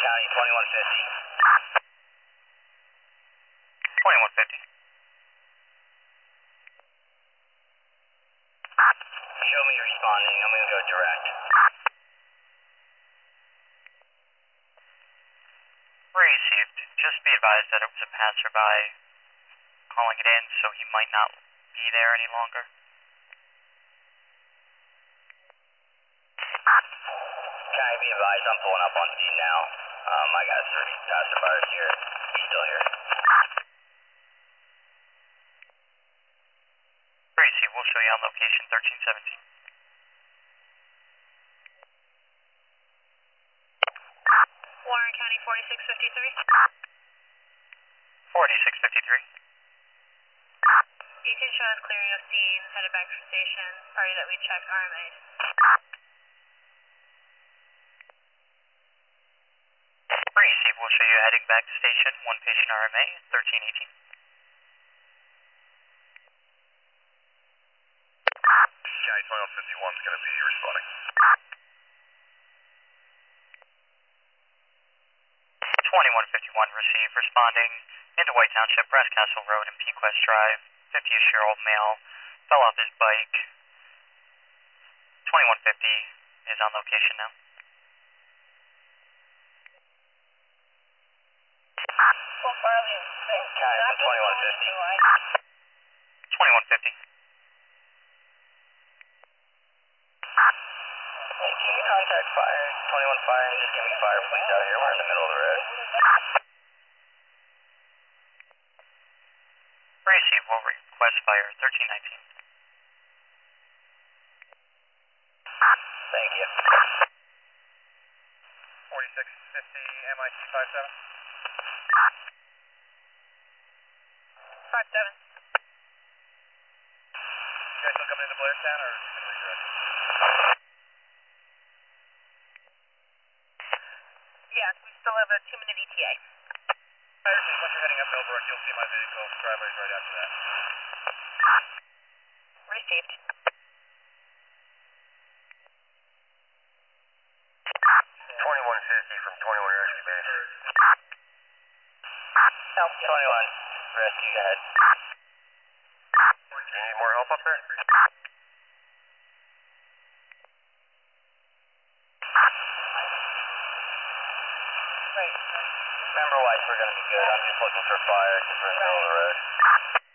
County, 2150. 2150. Show me responding. I'm going to go direct. Received. Just be advised that it was a passerby calling it in, so he might not be there any longer. County, be advised, I'm pulling up on scene now. I got 30 passerbyers here. He's still here. Received. We'll show you on location 1317. Warren County 4653. 4653. You can show us clearing of scene, headed back for station. Party that we checked RMA. Received. We'll show you heading back to station. One patient RMA, 1318. County 2151 is going to be responding. 2151 received, responding into White Township, Brass Castle Road and Pequest Drive. 50-year-old male fell off his bike. 2150 is on location now. Well, Farley, County, 2150. 2150. Hey, can you contact fire? 21 fire and just give me fire, please, out here. We're in the middle of the road. Received. Will request fire 1319. Thank you. 4650 MIT 57. 57. You guys still coming into Blairstown or you going to redirect? Yes, we still have a 2-minute ETA. Once you're heading up Millbrook, you'll see my vehicle. Driveway's right after that. Received. 2150 from 21 Rescue Base. Help. 21 Rescue, go ahead. Do you need more help up there? Right. Member-wise, we're going to be good. I'm just looking for fire because we're in the middle of the road.